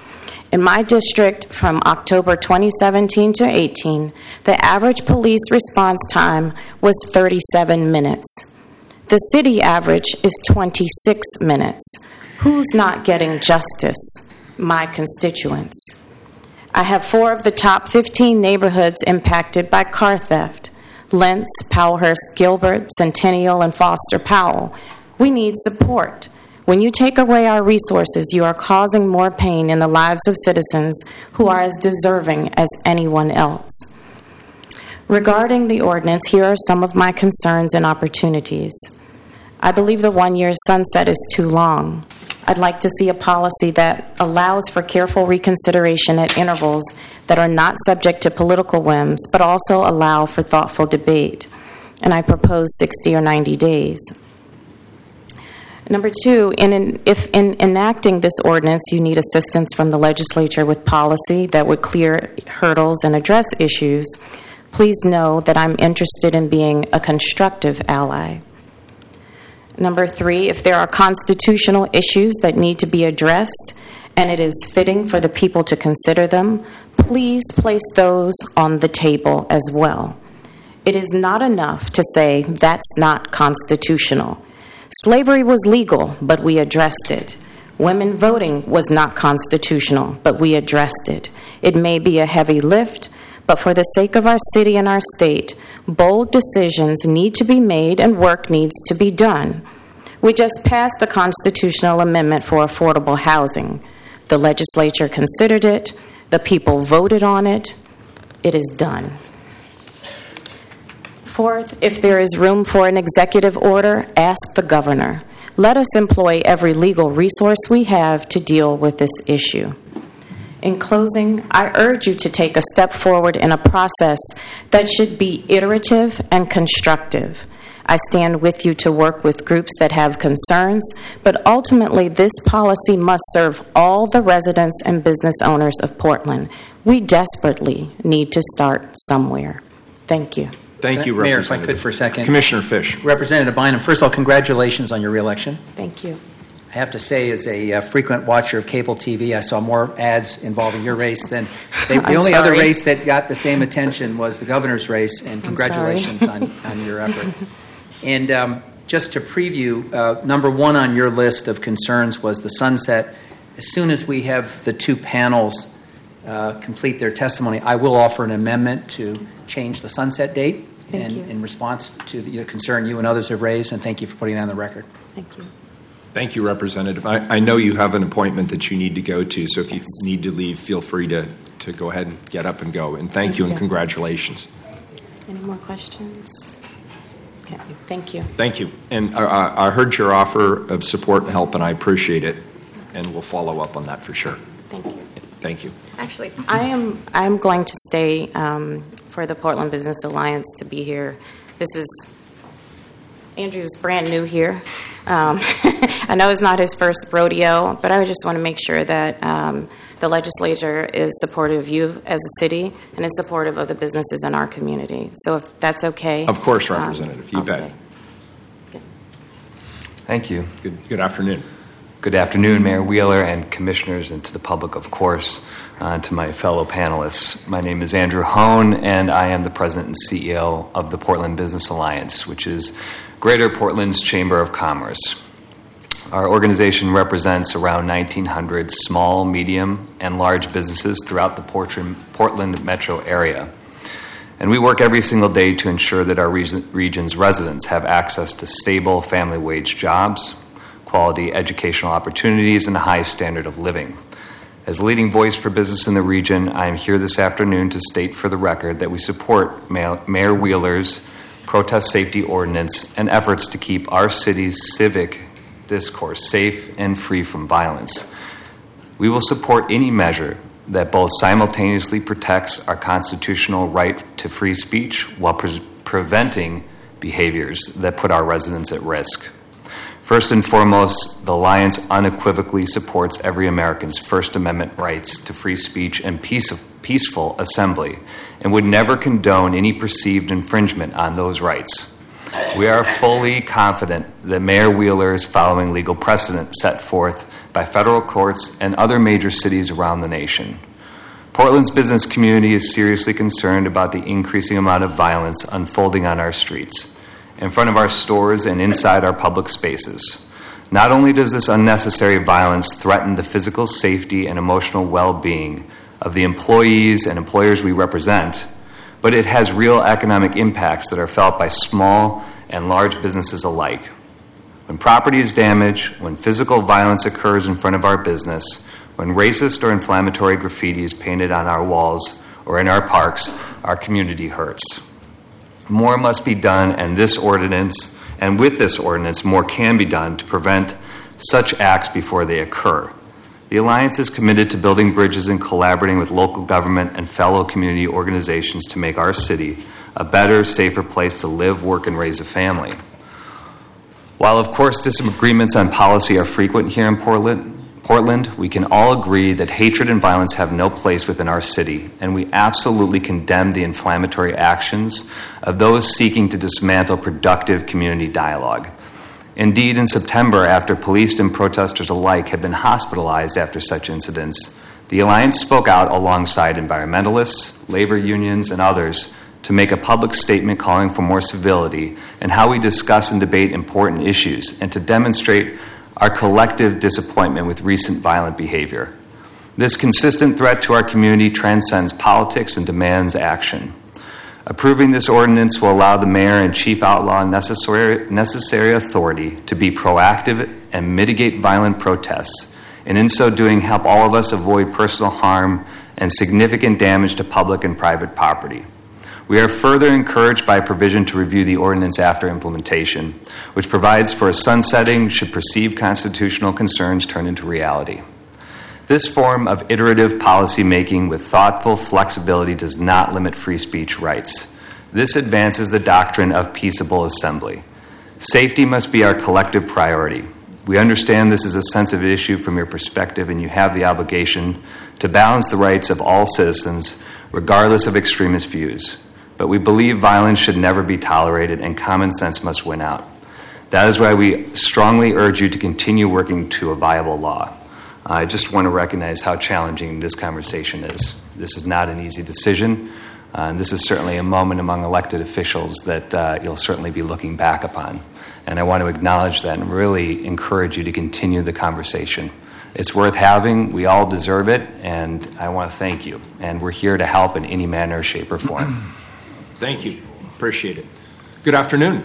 In my district, from October twenty seventeen to eighteen, the average police response time was thirty-seven minutes. The city average is twenty-six minutes. Who's not getting justice? My constituents. I have four of the top fifteen neighborhoods impacted by car theft: Lentz, Powellhurst, Gilbert, Centennial, and Foster Powell. We need support. When you take away our resources, you are causing more pain in the lives of citizens who are as deserving as anyone else. Regarding the ordinance, here are some of my concerns and opportunities. I believe the one-year sunset is too long. I'd like to see a policy that allows for careful reconsideration at intervals that are not subject to political whims, but also allow for thoughtful debate. And I propose sixty or ninety days. Number two, in an, if in enacting this ordinance you need assistance from the legislature with policy that would clear hurdles and address issues, please know that I'm interested in being a constructive ally. Number three, if there are constitutional issues that need to be addressed and it is fitting for the people to consider them, please place those on the table as well. It is not enough to say that's not constitutional. Slavery was legal, but we addressed it. Women voting was not constitutional, but we addressed it. It may be a heavy lift, but for the sake of our city and our state, bold decisions need to be made and work needs to be done. We just passed a constitutional amendment for affordable housing. The legislature considered it. The people voted on it. It is done. Fourth, if there is room for an executive order, ask the governor. Let us employ every legal resource we have to deal with this issue. In closing, I urge you to take a step forward in a process that should be iterative and constructive. I stand with you to work with groups that have concerns, but ultimately this policy must serve all the residents and business owners of Portland. We desperately need to start somewhere. Thank you. Thank you, Mayor, Representative. if I could for a second. Commissioner Fish. Representative Bynum, first of all, congratulations on your reelection. Thank you. I have to say, as a uh, frequent watcher of cable T V, I saw more ads involving your race than they, the I'm only sorry. other race that got the same attention was the governor's race, and congratulations on, on your effort. And um, just to preview, uh, number one on your list of concerns was the sunset. As soon as we have the two panels uh, complete their testimony, I will offer an amendment to change the sunset date. Thank and you. in response to the concern you and others have raised, and thank you for putting that on the record. Thank you. Thank you, Representative. I, I know you have an appointment that you need to go to, so if you Yes. need to leave, feel free to, to go ahead and get up and go. And thank, Thank you and you. congratulations. Any more questions? Okay. Thank you. Thank you. And I, I heard your offer of support and help, and I appreciate it. And we'll follow up on that for sure. Thank you. Thank you. Actually, I am I'm going to stay um, for the Portland Business Alliance to be here. This is Andrew's brand new here. Um, I know it's not his first rodeo, but I just want to make sure that um, the legislature is supportive of you as a city and is supportive of the businesses in our community. So if that's okay. Of course, um, Representative. You I'll bet. stay. Good. Thank you. Good, good afternoon. Good afternoon, Mayor Wheeler and commissioners, and to the public, of course, uh, to my fellow panelists. My name is Andrew Hone, and I am the president and C E O of the Portland Business Alliance, which is Greater Portland's Chamber of Commerce. Our organization represents around nineteen hundred small, medium, and large businesses throughout the Portland, Portland metro area. And we work every single day to ensure that our region, region's residents have access to stable family wage jobs, quality educational opportunities, and a high standard of living. As a leading voice for business in the region, I am here this afternoon to state for the record that we support Mayor Wheeler's protest safety ordinance and efforts to keep our city's civic discourse safe and free from violence. We will support any measure that both simultaneously protects our constitutional right to free speech while pre- preventing behaviors that put our residents at risk. First and foremost, the Alliance unequivocally supports every American's First Amendment rights to free speech and peace of, peaceful assembly, and would never condone any perceived infringement on those rights. We are fully confident that Mayor Wheeler is following legal precedent set forth by federal courts and other major cities around the nation. Portland's business community is seriously concerned about the increasing amount of violence unfolding on our streets, in front of our stores, and inside our public spaces. Not only does this unnecessary violence threaten the physical safety and emotional well-being of the employees and employers we represent, but it has real economic impacts that are felt by small and large businesses alike. When property is damaged, when physical violence occurs in front of our business, when racist or inflammatory graffiti is painted on our walls or in our parks, our community hurts. More must be done, and this ordinance, and with this ordinance, more can be done to prevent such acts before they occur. The Alliance is committed to building bridges and collaborating with local government and fellow community organizations to make our city a better, safer place to live, work, and raise a family. While, of course, disagreements on policy are frequent here in Portland, Portland, we can all agree that hatred and violence have no place within our city, and we absolutely condemn the inflammatory actions of those seeking to dismantle productive community dialogue. Indeed, in September, after police and protesters alike had been hospitalized after such incidents, the Alliance spoke out alongside environmentalists, labor unions, and others to make a public statement calling for more civility in how we discuss and debate important issues, and to demonstrate our collective disappointment with recent violent behavior. This consistent threat to our community transcends politics and demands action. Approving this ordinance will allow the mayor and chief outlaw necessary, necessary authority to be proactive and mitigate violent protests, and in so doing help all of us avoid personal harm and significant damage to public and private property. We are further encouraged by a provision to review the ordinance after implementation, which provides for a sunsetting should perceived constitutional concerns turn into reality. This form of iterative policy making with thoughtful flexibility does not limit free speech rights. This advances the doctrine of peaceable assembly. Safety must be our collective priority. We understand this is a sensitive issue from your perspective, and you have the obligation to balance the rights of all citizens, regardless of extremist views. But we believe violence should never be tolerated, and common sense must win out. That is why we strongly urge you to continue working to a viable law. I just want to recognize how challenging this conversation is. This is not an easy decision, uh, and this is certainly a moment among elected officials that uh, you'll certainly be looking back upon. And I want to acknowledge that and really encourage you to continue the conversation. It's worth having. We all deserve it, and I want to thank you. And we're here to help in any manner, shape, or form. Thank you. Appreciate it. Good afternoon.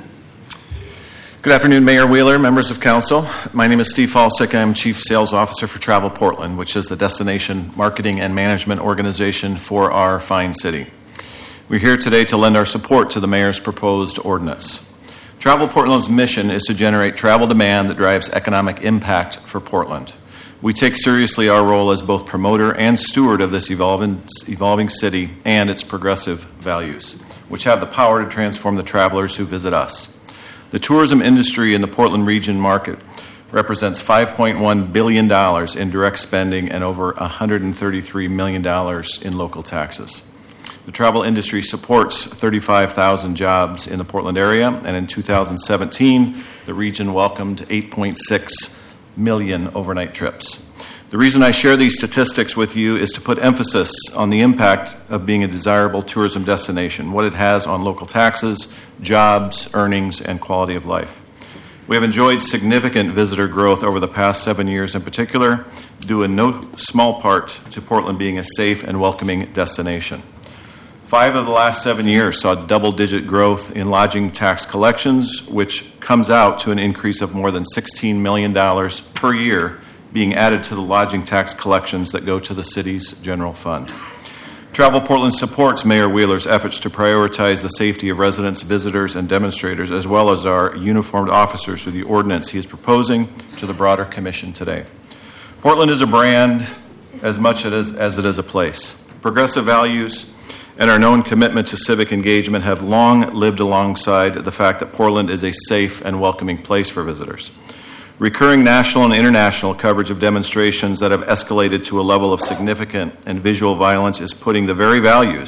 Good afternoon, Mayor Wheeler, members of council. My name is Steve Falsick. I'm Chief Sales Officer for Travel Portland, which is the destination marketing and management organization for our fine city. We're here today to lend our support to the mayor's proposed ordinance. Travel Portland's mission is to generate travel demand that drives economic impact for Portland. We take seriously our role as both promoter and steward of this evolving, evolving city and its progressive values, which have the power to transform the travelers who visit us. The tourism industry in the Portland region market represents five point one billion dollars in direct spending and over one hundred thirty-three million dollars in local taxes. The travel industry supports thirty-five thousand jobs in the Portland area, and in two thousand seventeen, the region welcomed eight point six million overnight trips. The reason I share these statistics with you is to put emphasis on the impact of being a desirable tourism destination, what it has on local taxes, jobs, earnings, and quality of life. We have enjoyed significant visitor growth over the past seven years in particular, due in no small part to Portland being a safe and welcoming destination. Five of the last seven years saw double-digit growth in lodging tax collections, which comes out to an increase of more than sixteen million dollars per year being added to the lodging tax collections that go to the city's general fund. Travel Portland supports Mayor Wheeler's efforts to prioritize the safety of residents, visitors, and demonstrators, as well as our uniformed officers through the ordinance he is proposing to the broader commission today. Portland is a brand as much as it is a place. Progressive values and our known commitment to civic engagement have long lived alongside the fact that Portland is a safe and welcoming place for visitors. Recurring national and international coverage of demonstrations that have escalated to a level of significant and visual violence is putting the very values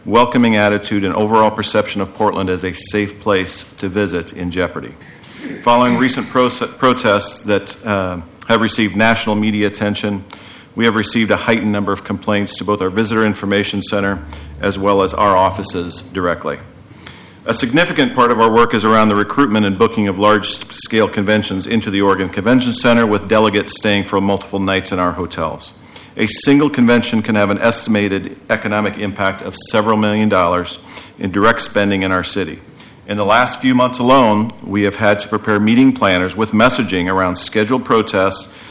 welcoming attitude, and overall perception of Portland as a safe place to visit in jeopardy. Following recent pro- protests that uh, have received national media attention, we have received a heightened number of complaints to both our Visitor Information Center as well as our offices directly. A significant part of our work is around the recruitment and booking of large-scale conventions into the Oregon Convention Center, with delegates staying for multiple nights in our hotels. A single convention can have an estimated economic impact of several million dollars in direct spending in our city. In the last few months alone, we have had to prepare meeting planners with messaging around scheduled protests